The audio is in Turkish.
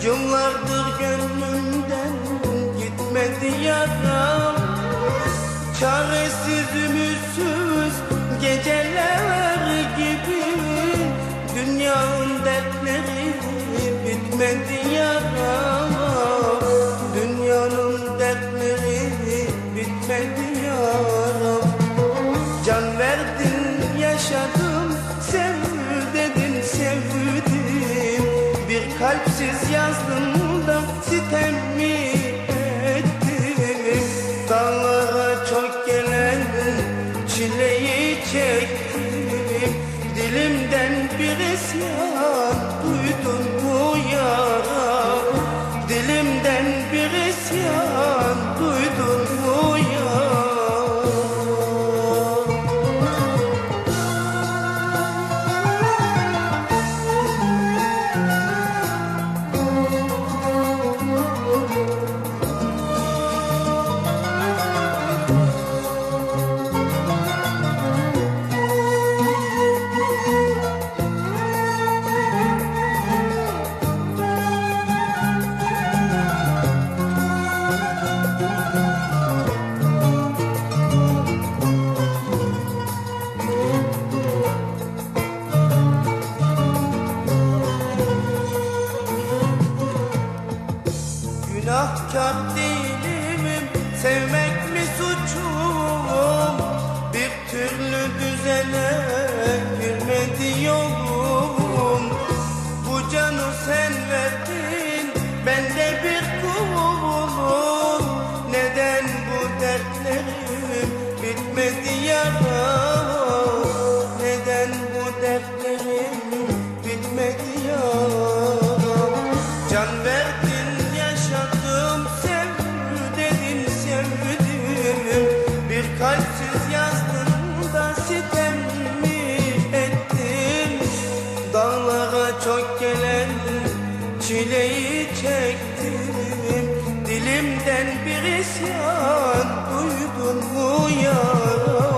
Yıllardır gönlümden gitmedi yaram. Çaresiz ümitsiz geceler gibi, dünyanın dertleri bitmedi yaram. Dünyanın dertleri bitmedi yaram. Can verdin yaşadım, sev dedin sevdim. Bir kalpsiz yazdım da sitem mi ettim? Dağlara çok gelen çileyi çektim. Dilimden bir isyan duydun mu yara? Dilimden bir isyan duydun mu yara? Günahkar değilim, sevmek mi suçum? Bir türlü düzene girmedi yolum. Bu canı sen verdin, ben de bir kulum. Neden bu dertlerim bitmedi yaram? Neden bu dertlerim bitmedi yaram? Can verdin yaşadım, sev dedin sevdim. Bir kalpsiz yazdım da sitem mi ettin? Dağlara çok gelen çileyi çektim. Dilimden bir isyan duydun mu yara?